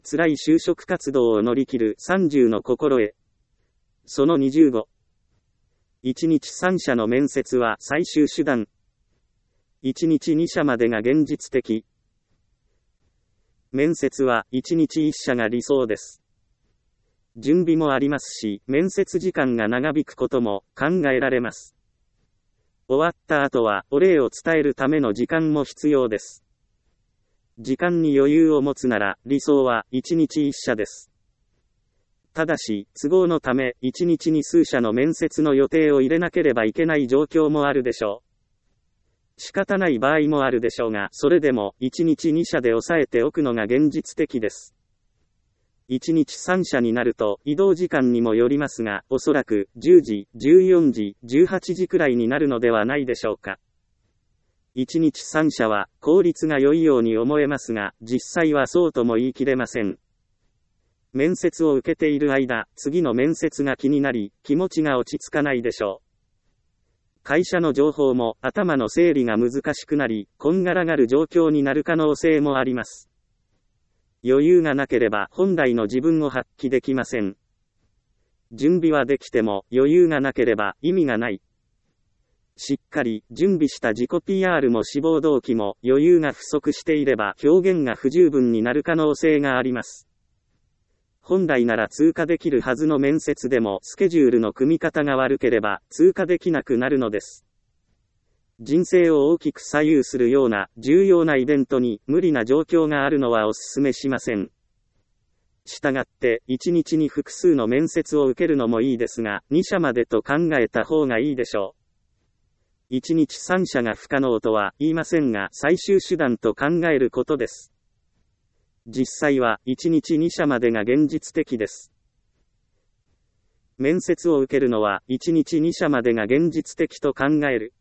辛い就職活動を乗り切る30の心得。その25。1日3社の面接は最終手段。1日2社までが現実的。面接は1日1社が理想です。準備もありますし、面接時間が長引くことも考えられます。終わった後はお礼を伝えるための時間も必要です。時間に余裕を持つなら理想は1日1社です。ただし、都合のため1日に数社の面接の予定を入れなければいけない状況もあるでしょう。仕方ない場合もあるでしょうが、それでも1日2社で抑えておくのが現実的です。1日3社になると移動時間にもよりますが、おそらく10時、14時、18時くらいになるのではないでしょうか。1日3社は効率が良いように思えますが、実際はそうとも言い切れません。面接を受けている間、次の面接が気になり、気持ちが落ち着かないでしょう。会社の情報も頭の整理が難しくなり、こんがらがる状況になる可能性もあります。余裕がなければ本来の自分を発揮できません。準備はできても余裕がなければ意味がない。しっかり準備した自己 PR も志望動機も余裕が不足していれば表現が不十分になる可能性があります。本来なら通過できるはずの面接でもスケジュールの組み方が悪ければ通過できなくなるのです。人生を大きく左右するような重要なイベントに無理な状況があるのはお勧めしません。したがって1日に複数の面接を受けるのもいいですが、2社までと考えた方がいいでしょう。1日3社が不可能とは言いませんが、最終手段と考えることです。実際は1日2社までが現実的です。面接を受けるのは1日2社までが現実的と考える。